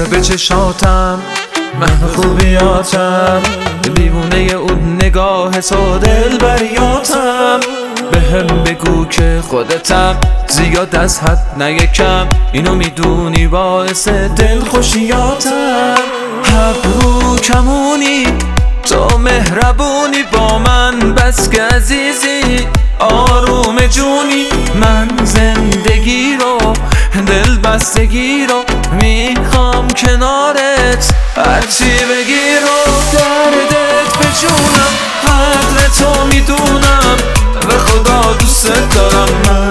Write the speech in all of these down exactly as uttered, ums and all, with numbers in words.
به چشاتم من خوبیاتم، دیوونه اون نگاه تو دلبریاتم. به هم بگو که خودتم زیاد از حد نه یکم، اینو میدونی باعث دل خوشیاتم. ابرو کمونی تو مهربونی با من، بس که عزیزی آروم جونی. من زندگی رو دل بستگی رو میخوام کنارت، هرچی بگی رو دردت به جونم. قدر تو میدونم به خدا دوست دارم،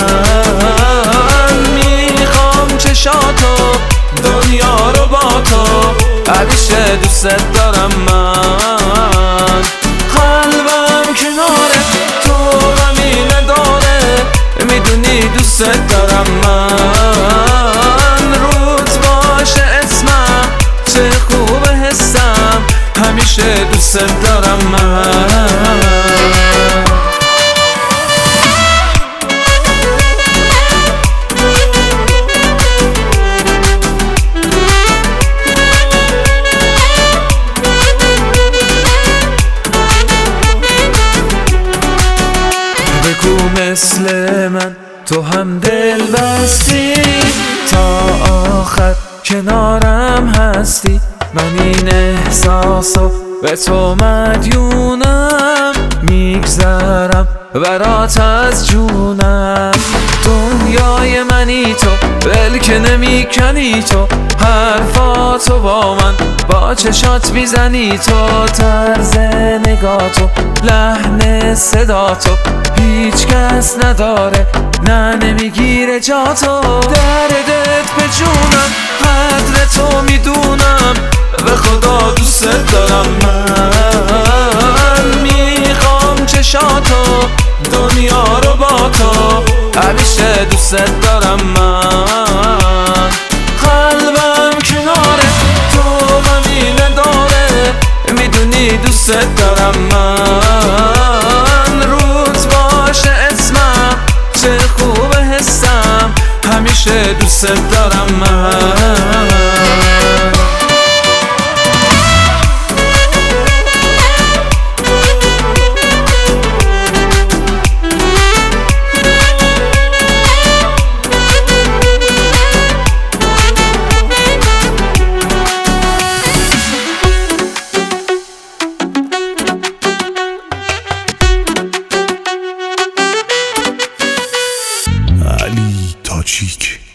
من میخوام چشاتو دنیا رو با تو، همیشه دوست دارم. من قلبم کناره تو غمی نداره، میدونی دوست دارم. من روت باشه اسمم چه خوب حسم، همیشه دوست دارم. من مثل من تو هم دل بستی، تا آخر کنارم هستی. من این احساسو به تو مدیونم، میگذرم برات از جونم. دنیای منی تو، ول که نمی کنی تو، حرفاتو با من با چشات میزنی تو. طرز نگاتو لحن صداتو هیچ کس نداره، نه نمیگیره جاتو. دردت به جونم قدر تو میدونم، به خدا دوست دارم. من میخوام چشاتو دنیا رو با تو، همیشه دوست دارم. من قلبم کناره تو غمی نداره، میدونی دوست دارم. من روت باشه اسمم چه خوب حسم، همیشه دوست دارم. من علی تاجیک.